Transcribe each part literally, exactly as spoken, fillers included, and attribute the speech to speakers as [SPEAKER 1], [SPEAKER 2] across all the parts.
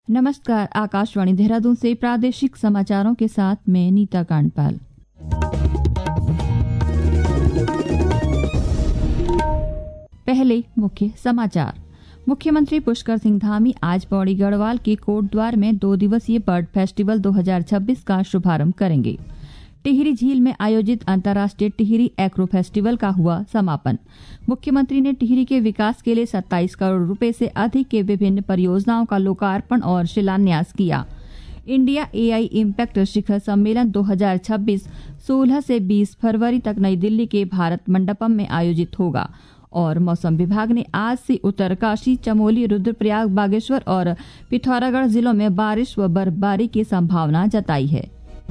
[SPEAKER 1] नमस्कार, आकाशवाणी देहरादून से प्रादेशिक समाचारों के साथ मैं नीता कांडपाल। पहले मुख्य समाचार। मुख्यमंत्री पुष्कर सिंह धामी आज पौड़ी गढ़वाल के कोटद्वार में दो दिवसीय बर्ड फेस्टिवल दो हज़ार छब्बीस का शुभारंभ करेंगे। टिहरी झील में आयोजित अंतर्राष्ट्रीय टिहरी एग्रो फेस्टिवल का हुआ समापन। मुख्यमंत्री ने टिहरी के विकास के लिए सत्ताईस करोड़ रुपए से अधिक के विभिन्न परियोजनाओं का लोकार्पण और शिलान्यास किया। इंडिया एआई इम्पैक्ट शिखर सम्मेलन दो हज़ार छब्बीस सोलह से बीस फरवरी तक नई दिल्ली के भारत मंडपम में आयोजित होगा। और मौसम विभाग ने आज से उत्तरकाशी, चमोली, रुद्रप्रयाग, बागेश्वर और पिथौरागढ़ जिलों में बारिश व बर्फबारी की संभावना जताई है।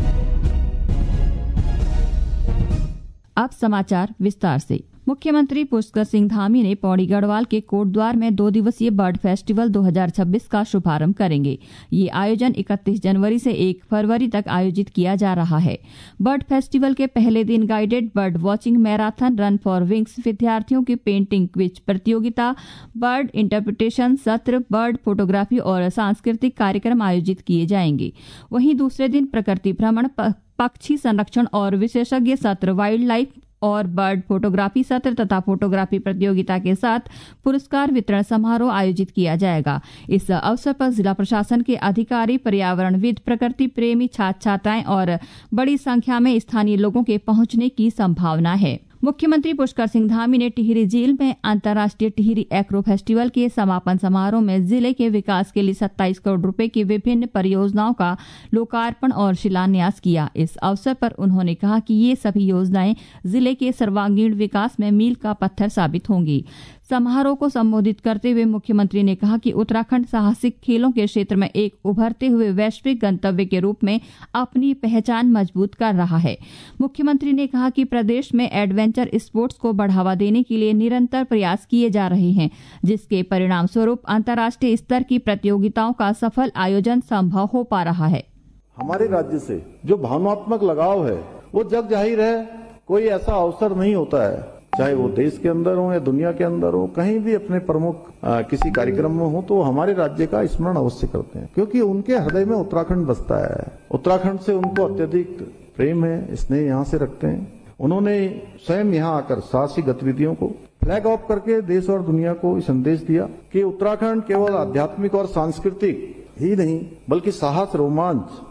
[SPEAKER 1] अब समाचार विस्तार से। मुख्यमंत्री पुष्कर सिंह धामी ने पौड़ी गढ़वाल के कोटद्वार में दो दिवसीय बर्ड फेस्टिवल दो हज़ार छब्बीस का शुभारंभ करेंगे। ये आयोजन इकतीस जनवरी से एक फरवरी तक आयोजित किया जा रहा है। बर्ड फेस्टिवल के पहले दिन guided bird watching marathon, run for wings, विद्यार्थियों की पेंटिंग क्विज प्रतियोगिता, बर्ड इंटरप्रिटेशन सत्र, बर्ड फोटोग्राफी और सांस्कृतिक कार्यक्रम आयोजित किए जाएंगे। वहीं दूसरे दिन प्रकृति भ्रमण, पक्षी संरक्षण और विशेषज्ञ सत्र, वाइल्ड लाइफ और बर्ड फोटोग्राफी सत्र तथा फोटोग्राफी प्रतियोगिता के साथ पुरस्कार वितरण समारोह आयोजित किया जाएगा। इस अवसर पर जिला प्रशासन के अधिकारी, पर्यावरणविद, प्रकृति प्रेमी छात्र छात्राएं और बड़ी संख्या में स्थानीय लोगों के पहुंचने की संभावना है। मुख्यमंत्री पुष्कर सिंह धामी ने टिहरी झील में अंतर्राष्ट्रीय टिहरी एग्रो फेस्टिवल के समापन समारोह में जिले के विकास के लिए सत्ताईस करोड़ रुपए की विभिन्न परियोजनाओं का लोकार्पण और शिलान्यास किया। इस अवसर पर उन्होंने कहा कि ये सभी योजनाएं जिले के सर्वांगीण विकास में मील का पत्थर साबित होंगी। समारोह को संबोधित करते हुए मुख्यमंत्री ने कहा कि उत्तराखंड साहसिक खेलों के क्षेत्र में एक उभरते हुए वैश्विक गंतव्य के रूप में अपनी पहचान मजबूत कर रहा है। मुख्यमंत्री ने कहा कि प्रदेश में एडवेंचर स्पोर्ट्स को बढ़ावा देने के लिए निरंतर प्रयास किए जा रहे हैं, जिसके परिणाम स्वरूप अंतर्राष्ट्रीय स्तर की प्रतियोगिताओं का सफल आयोजन संभव हो पा रहा है।
[SPEAKER 2] हमारे राज्य से जो भावनात्मक लगाव है वो जग जाहिर है। कोई ऐसा अवसर नहीं होता है, चाहे वो देश के अंदर हो या दुनिया के अंदर हो, कहीं भी अपने प्रमुख आ, किसी कार्यक्रम में हो तो हमारे राज्य का स्मरण अवश्य करते हैं, क्योंकि उनके हृदय में उत्तराखंड बसता है। उत्तराखंड से उनको अत्यधिक प्रेम है, स्नेह यहाँ से रखते हैं। उन्होंने स्वयं यहाँ आकर साहसिक गतिविधियों को फ्लैग ऑफ करके देश और दुनिया को संदेश दिया कि उत्तराखंड केवल आध्यात्मिक और सांस्कृतिक ही नहीं बल्कि साहस, रोमांच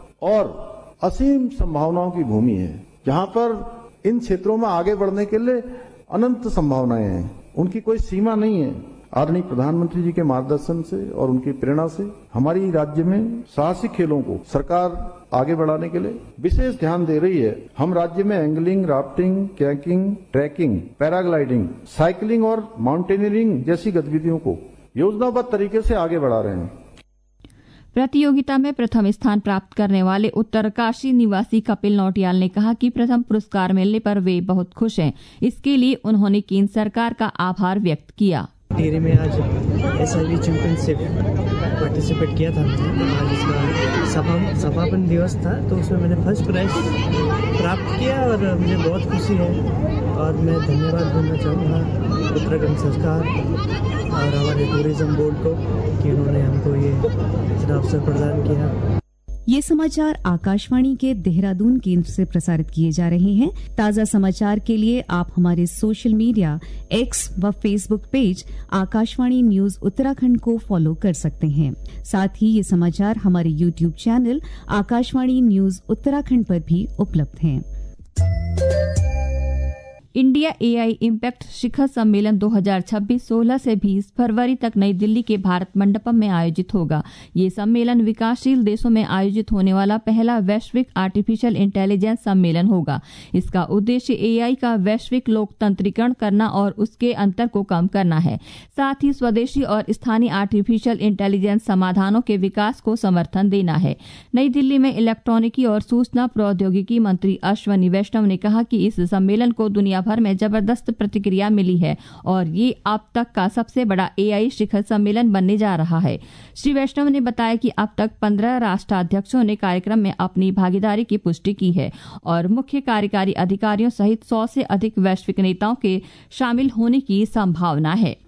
[SPEAKER 2] और असीम संभावनाओं की भूमि है, जहाँ पर इन क्षेत्रों में आगे बढ़ने के लिए अनंत संभावनाएं हैं, उनकी कोई सीमा नहीं है। आदरणीय प्रधानमंत्री जी के मार्गदर्शन से और उनकी प्रेरणा से हमारी राज्य में साहसिक खेलों को सरकार आगे बढ़ाने के लिए विशेष ध्यान दे रही है। हम राज्य में angling, rafting, kayaking, trekking, paragliding, cycling और माउंटेनियरिंग जैसी गतिविधियों को योजनाबद्ध तरीके से आगे बढ़ा रहे हैं।
[SPEAKER 1] प्रतियोगिता में प्रथम स्थान प्राप्त करने वाले उत्तरकाशी निवासी कपिल नौटियाल ने कहा कि प्रथम पुरस्कार मिलने पर वे बहुत खुश हैं। इसके लिए उन्होंने केंद्र सरकार का आभार व्यक्त किया।
[SPEAKER 3] टिहरी में आज एसआईवी चैंपियनशिप पार्टिसिपेट किया था। आज इसका सफा समापन दिवस था, तो उसमें मैंने फर्स्ट प्राइज प्राप्त किया और मुझे बहुत खुशी है। और मैं धन्यवाद देना चाहूँगा उत्तराखंड सरकार और हमारे टूरिज्म बोर्ड को कि उन्होंने हमको ये अवसर प्रदान किया।
[SPEAKER 4] ये समाचार आकाशवाणी के देहरादून केंद्र से प्रसारित किए जा रहे हैं। ताज़ा समाचार के लिए आप हमारे सोशल मीडिया एक्स व Facebook page Akashvani news Uttarakhand को फॉलो कर सकते हैं। साथ ही ये समाचार हमारे YouTube channel Akashvani news Uttarakhand पर भी उपलब्ध हैं।
[SPEAKER 1] इंडिया एआई इम्पैक्ट शिखर सम्मेलन दो हज़ार छब्बीस सोलह से बीस फरवरी तक नई दिल्ली के भारत मंडपम में आयोजित होगा। ये सम्मेलन विकासशील देशों में आयोजित होने वाला पहला वैश्विक आर्टिफिशियल इंटेलिजेंस सम्मेलन होगा। इसका उद्देश्य एआई का वैश्विक लोकतंत्रीकरण करना और उसके अंतर को कम करना है। साथ ही स्वदेशी और स्थानीय आर्टिफिशियल इंटेलिजेंस समाधानों के विकास को समर्थन देना है। नई दिल्ली में इलेक्ट्रॉनिकी और सूचना प्रौद्योगिकी मंत्री अश्वनी वैष्णव ने कहा कि इस सम्मेलन को दुनिया भर में जबरदस्त प्रतिक्रिया मिली है और ये अब तक का सबसे बड़ा एआई शिखर सम्मेलन बनने जा रहा है। श्री वैष्णव ने बताया कि अब तक पंद्रह राष्ट्राध्यक्षों ने कार्यक्रम में अपनी भागीदारी की पुष्टि की है और मुख्य कार्यकारी अधिकारियों सहित सौ से अधिक वैश्विक नेताओं के शामिल होने की संभावना है।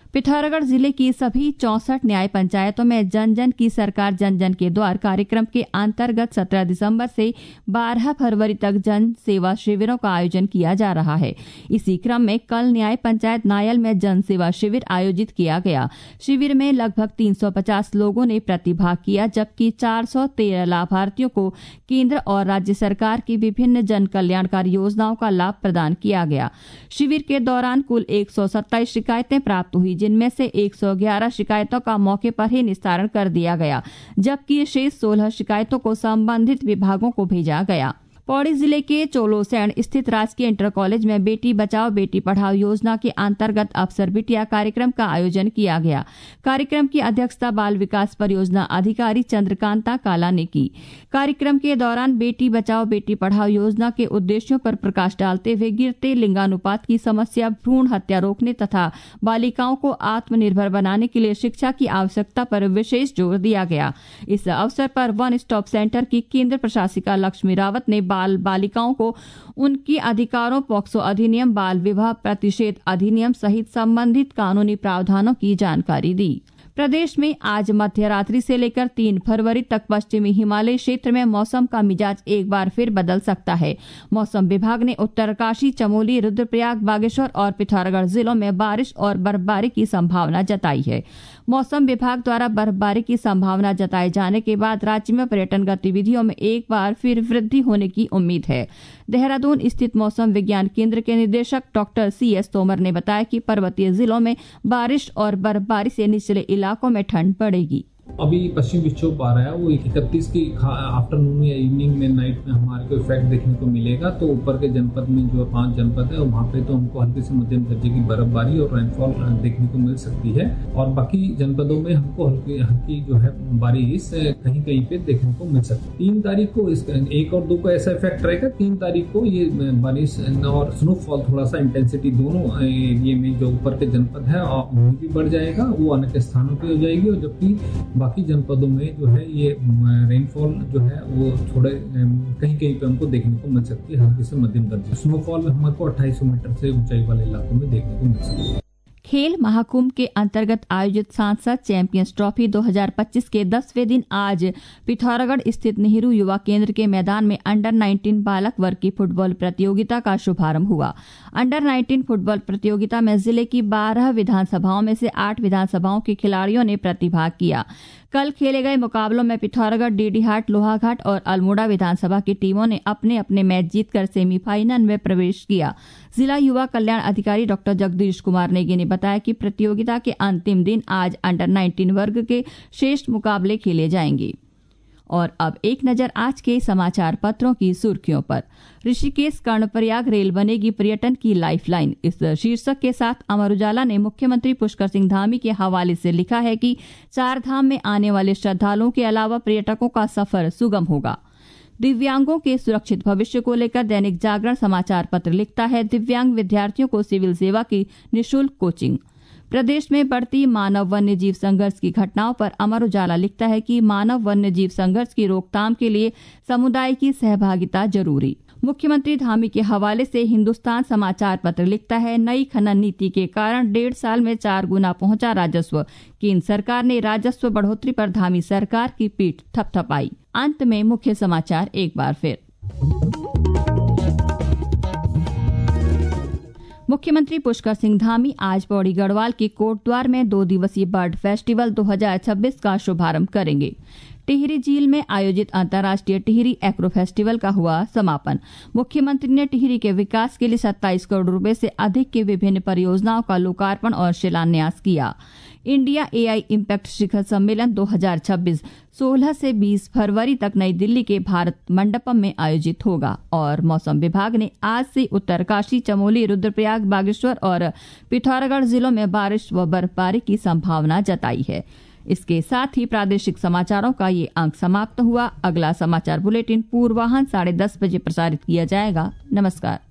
[SPEAKER 1] पिथौरागढ़ जिले की सभी चौसठ न्याय पंचायतों में जन जन की सरकार जन जन के द्वार कार्यक्रम के अंतर्गत सत्रह दिसंबर से बारह फरवरी तक जन सेवा शिविरों का आयोजन किया जा रहा है। इसी क्रम में कल न्याय पंचायत नायल में जन सेवा शिविर आयोजित किया गया। शिविर में लगभग तीन सौ पचास लोगों ने प्रतिभाग किया, जबकि चार सौ तेरह लाभार्थियों को केंद्र और राज्य सरकार की विभिन्न जन कल्याणकारी योजनाओं का लाभ प्रदान किया गया। शिविर के दौरान कुल एक सौ सत्ताईस शिकायतें प्राप्त हुई, जिनमें से एक सौ ग्यारह शिकायतों का मौके पर ही निस्तारण कर दिया गया, जबकि शेष सोलह शिकायतों को संबंधित विभागों को भेजा गया। पौड़ी जिले के चोलोसैंण स्थित राजकीय इंटर कॉलेज में बेटी बचाओ बेटी पढ़ाओ योजना के अंतर्गत अफसर बिटिया कार्यक्रम का आयोजन किया गया। कार्यक्रम की अध्यक्षता बाल विकास परियोजना अधिकारी चंद्रकांता काला ने की। कार्यक्रम के दौरान बेटी बचाओ बेटी पढ़ाओ योजना के उद्देश्यों पर प्रकाश डालते हुए गिरते लिंगानुपात की समस्या, भ्रूण हत्या रोकने तथा बालिकाओं को आत्मनिर्भर बनाने के लिए शिक्षा की आवश्यकता पर विशेष जोर दिया गया। इस अवसर पर वन स्टॉप सेंटर की केंद्र प्रशासिका लक्ष्मी रावत ने बाल बालिकाओं को उनकी अधिकारों, पॉक्सो अधिनियम, बाल विवाह प्रतिषेध अधिनियम सहित संबंधित कानूनी प्रावधानों की जानकारी दी। प्रदेश में आज मध्य रात्रि से लेकर तीन फरवरी तक पश्चिमी हिमालय क्षेत्र में मौसम का मिजाज एक बार फिर बदल सकता है। मौसम विभाग ने उत्तरकाशी, चमोली, रुद्रप्रयाग, बागेश्वर और पिथौरागढ़ जिलों में बारिश और बर्फबारी की संभावना जताई है। मौसम विभाग द्वारा बर्फबारी की संभावना जताए जाने के बाद राज्य में पर्यटन गतिविधियों में एक बार फिर वृद्धि होने की उम्मीद है। देहरादून स्थित मौसम विज्ञान केंद्र के निदेशक डॉक्टर सी एस तोमर ने बताया कि पर्वतीय जिलों में बारिश और बर्फबारी से निचले इलाकों में ठंड बढ़ेगी।
[SPEAKER 5] अभी पश्चिम विक्षोभ आ रहा है, वो इकतीस की आफ्टरनून या इवनिंग में, नाइट में हमारे को इफेक्ट देखने को मिलेगा। तो ऊपर के जनपद में जो पांच जनपद है वहाँ पे तो हमको हल्की से मध्यम दर्जे की बर्फबारी और रेनफॉल देखने को मिल सकती है, और बाकी जनपदों में हमको हल्की हल्की जो है बारिश कहीं कहीं पे देखने को मिल सकती है। तीन तारीख को इस एक और दो को ऐसा इफेक्ट रहेगा। तीन तारीख को ये बारिश और स्नोफॉल थोड़ा सा इंटेंसिटी दोनों एरिए में जो ऊपर के जनपद है वहीं भी बढ़ जाएगा, वो अनेक स्थानों पर हो जाएगी, और जबकि बाकी जनपदों में जो है ये रेनफॉल जो है वो थोड़े कहीं कहीं पे हमको देखने को मिल सकती है, हल्की से मध्यम दर्जे। स्नोफॉल में हमको अट्ठाईस सौ मीटर से ऊंचाई वाले इलाकों में देखने को मिल सकती है।
[SPEAKER 1] खेल महाकुंभ के अंतर्गत आयोजित सांसद चैंपियंस ट्रॉफी दो हज़ार पच्चीस के दसवें दिन आज पिथौरागढ़ स्थित नेहरू युवा केंद्र के मैदान में अंडर नाइनटीन बालक वर्ग की फुटबॉल प्रतियोगिता का शुभारंभ हुआ। अंडर नाइनटीन फुटबॉल प्रतियोगिता में जिले की बारह विधानसभाओं में से आठ विधानसभाओं के खिलाड़ियों ने प्रतिभाग किया। कल खेले गए मुकाबलों में पिथौरागढ़, डीडीहाट, लोहाघाट और अल्मोड़ा विधानसभा की टीमों ने अपने अपने मैच जीतकर सेमीफाइनल में प्रवेश किया। जिला युवा कल्याण अधिकारी डॉक्टर जगदीश कुमार नेगी ने बताया कि प्रतियोगिता के अंतिम दिन आज अंडर नाइनटीन वर्ग के शेष मुकाबले खेले जाएंगे। और अब एक नजर आज के समाचार पत्रों की सुर्खियों पर। ऋषिकेश कर्णप्रयाग रेल बनेगी पर्यटन की लाइफलाइन, इस शीर्षक के साथ अमर उजाला ने मुख्यमंत्री पुष्कर सिंह धामी के हवाले से लिखा है कि चार धाम में आने वाले श्रद्धालुओं के अलावा पर्यटकों का सफर सुगम होगा। दिव्यांगों के सुरक्षित भविष्य को लेकर दैनिक जागरण समाचार पत्र लिखता है, दिव्यांग विद्यार्थियों को सिविल सेवा की निःशुल्क कोचिंग। प्रदेश में बढ़ती मानव वन्य जीव संघर्ष की घटनाओं पर अमर उजाला लिखता है कि मानव वन्य जीव संघर्ष की रोकथाम के लिए समुदाय की सहभागिता जरूरी। मुख्यमंत्री धामी के हवाले से हिंदुस्तान समाचार पत्र लिखता है, नई खनन नीति के कारण डेढ़ साल में चार गुना पहुंचा राजस्व। केंद्र सरकार ने राजस्व बढ़ोतरी पर धामी सरकार की पीठ थपथपाई। अंत में मुख्य समाचार एक बार फिर। मुख्यमंत्री पुष्कर सिंह धामी आज पौड़ी गढ़वाल के कोटद्वार में दो दिवसीय बर्ड फेस्टिवल दो हज़ार छब्बीस का शुभारंभ करेंगे। टिहरी झील में आयोजित अंतर्राष्ट्रीय टिहरी एग्रो फेस्टिवल का हुआ समापन। मुख्यमंत्री ने टिहरी के विकास के लिए सत्ताईस करोड़ रुपए से अधिक की विभिन्न परियोजनाओं का लोकार्पण और शिलान्यास किया। इंडिया एआई इम्पैक्ट शिखर सम्मेलन दो हज़ार छब्बीस सोलह से बीस फरवरी तक नई दिल्ली के भारत मंडपम में आयोजित होगा। और मौसम विभाग ने आज से उत्तरकाशी, चमोली, रुद्रप्रयाग, बागेश्वर और पिथौरागढ़ जिलों में बारिश व बर्फबारी की संभावना जताई है। इसके साथ ही प्रादेशिक समाचारों का ये अंक समाप्त हुआ। अगला समाचार बुलेटिन पूर्वाह्न साढ़े दस बजे प्रसारित किया जाएगा। नमस्कार।